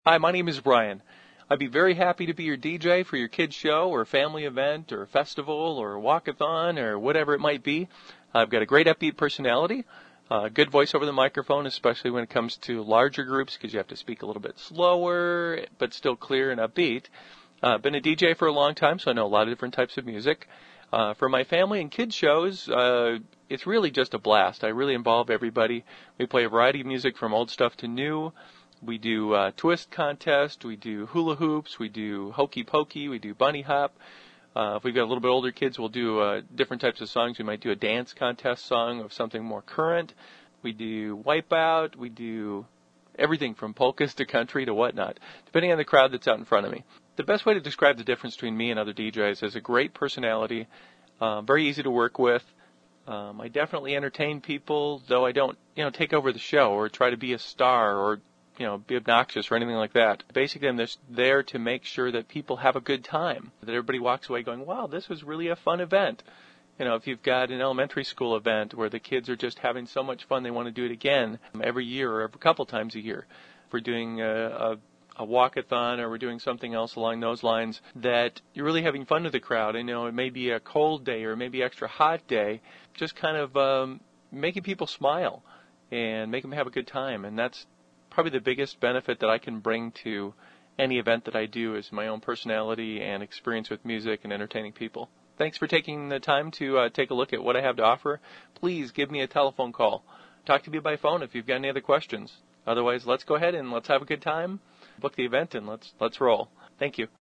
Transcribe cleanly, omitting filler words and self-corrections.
Hi, my name is Brian. I'd be very happy to be your DJ for your kids' show or family event or festival or walkathon or whatever it might be. I've got a great upbeat personality, good voice over the microphone, especially when it comes to larger groups because you have to speak a little bit slower but still clear and upbeat. I've been a DJ for a long time, so I know a lot of different types of music. For my family and kids shows, it's really just a blast. I really involve everybody. We play a variety of music from old stuff to new. We do twist contest, we do hula hoops, we do hokey pokey, we do bunny hop. If we've got a little bit older kids, we'll do different types of songs. We might do a dance contest song of something more current. We do wipeout. We do everything from polkas to country to whatnot, depending on the crowd that's out in front of me. The best way to describe the difference between me and other DJs is a great personality, very easy to work with. I definitely entertain people, though I don't, take over the show or try to be a star or be obnoxious or anything like that. Basically, I'm just there to make sure that people have a good time, that everybody walks away going, wow, this was really a fun event. If you've got an elementary school event where the kids are just having so much fun they want to do it again every year or every couple times a year. If we're doing a walkathon or we're doing something else along those lines, that you're really having fun with the crowd. I know it may be a cold day or maybe extra hot day, just kind of making people smile and make them have a good time. And that's probably the biggest benefit that I can bring to any event that I do is my own personality and experience with music and entertaining people. Thanks for taking the time to take a look at what I have to offer. Please give me a telephone call. Talk to me by phone if you've got any other questions. Otherwise, let's go ahead and let's have a good time, book the event, and let's roll. Thank you.